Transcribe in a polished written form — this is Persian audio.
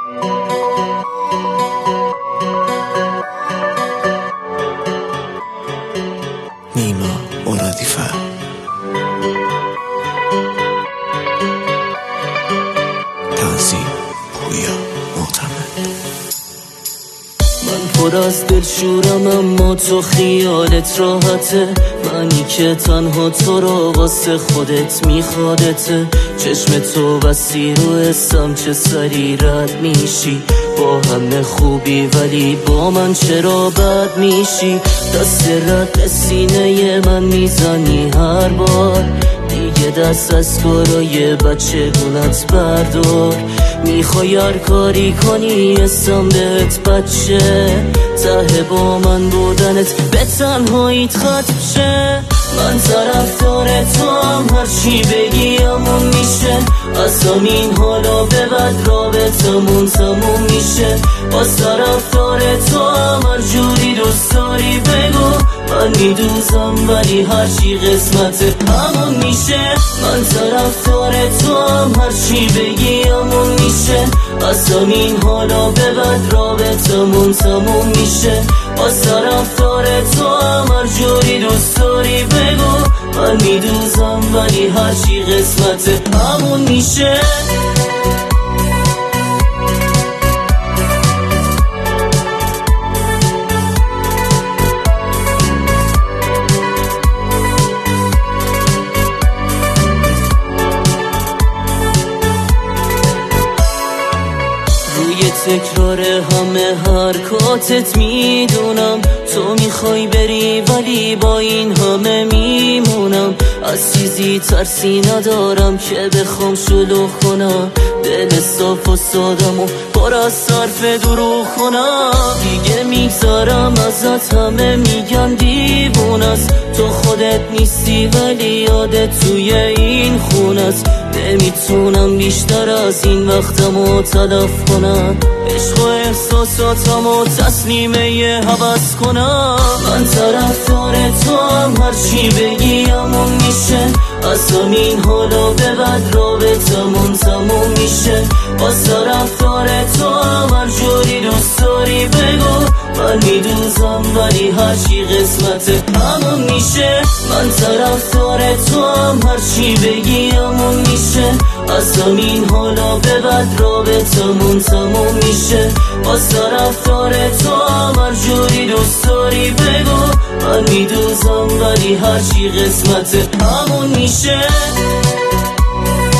نیما مرادیفر. تنظیم پویا معتمد. من پر از دلشورم اما تو خیالت راحته، منی که تنها تو را واسه خودت میخوادته. چشم تو بسی رو حسم چه سری رد میشی، با همه خوبی ولی با من چرا بد میشی. دست رد به سینه من میزنی هر بار، دیگه دست از کارای بچه گونت بردار. میخوای هر کاری کنی اسم بهت بچه، ته با من بودنت به تنهاییت ختم شه. من طرفدار تو هم هرچی بگی همون میشه، از همین حالا به بعد رابطمون تموم میشه. باز طرفدار تو هم هر جوری دوست داری بگو، من میدوزم ولی هرچی قسمت همون میشه. من طرفدار تو هم هرچی بگی همون میشه، از همین حالا به بعد رابطمون تموم میشه. باز طرفدار تو هم هر جوری دوست داری بگو، من میدوزم ولی هرچی قسمت همون میشه. تکرار همه حرکاتت میدونم، تو میخوای بری ولی با این همه میمونم. از چیزی ترسی ندارم که بخوام شلوغ کنم، دل صاف و سادم و پر از صرف دروغ کنم. دیگه میگذارم ازت، همه میگن دیوونه است، تو خودت نیستی ولی یادت توی این خونه است. نمیتونم بیشتر از این وقتمو تلف کنم، عشق و احساساتمو تسلیمه یه هوس کنم. من طرفدار تو هم هرچی بگی همون میشه، از همین حالا به بعد رابطمون تموم میشه. باز طرفدار تو هم هر جوری دوست داری بگو، من میدوزم ولی هرچی قسمت همون میشه. من طرفدار تو هم هرچی بگی همون میشه، از همین حالا به بعد رابطمون تموم میشه. باز طرفدار تو هم هر جوری دوست داری بگو، من میدوزم ولی هرچی قسمت همون میشه.